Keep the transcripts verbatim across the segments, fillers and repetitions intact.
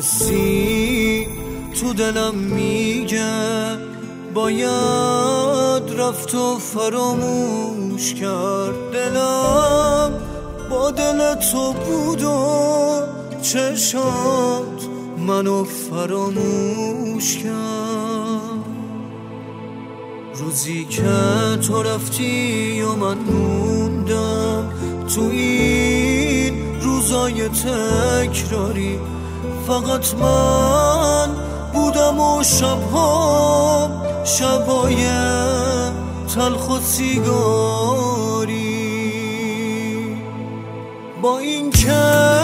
حسی تو دلم میگه باید رفت و فراموش کرد. دلم با دل تو بود و چشات منو فراموش کرد. روزی که تو رفتی و من موندم تو این روزای تکراری، فقط من بودم و شبها شبای تلخ و سیگاری. با این که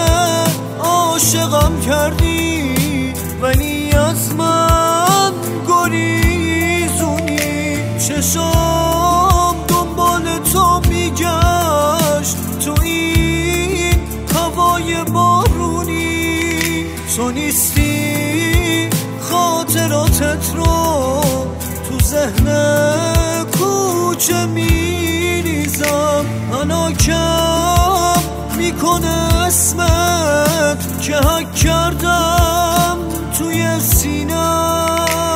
عاشقم کردی ولی از من گریزونی، چشام دنبال تو میگشت تو این هوای بارونی. تو نیستی خاطراتت رو تو ذهن کوچه میریزم، حناکم میکنه اسمت که حک کردم توی سینم.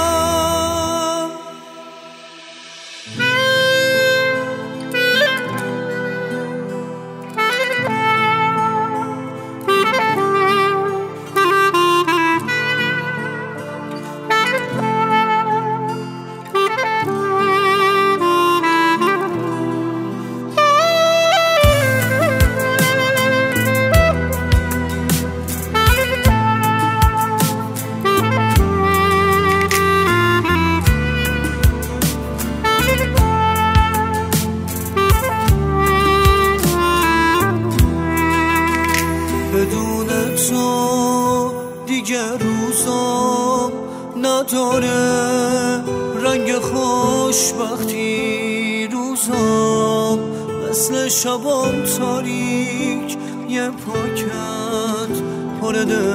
بدون تو دیگه روزام نداره رنگ خوشبختی، روزام مثل شبام تاریک، یه پاکت پر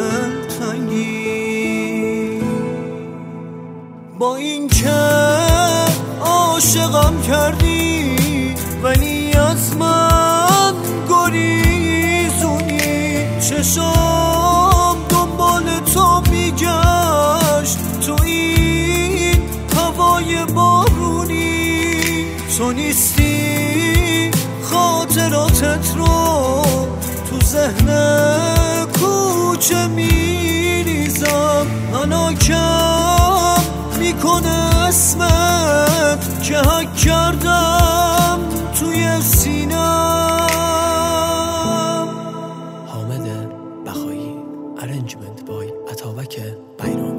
دلتنگی. با این که عاشقم کردی ولی از من گریزونی، چشام دنبال تو میگشت تو این هوای بارونی. تو نیستی خاطراتت رو تو ذهن کوچه میریزم، حناکم میکنه اسمت که حک کردم توی سینم. حامد بخایی، ارنجمنت بای اتابک بیرون.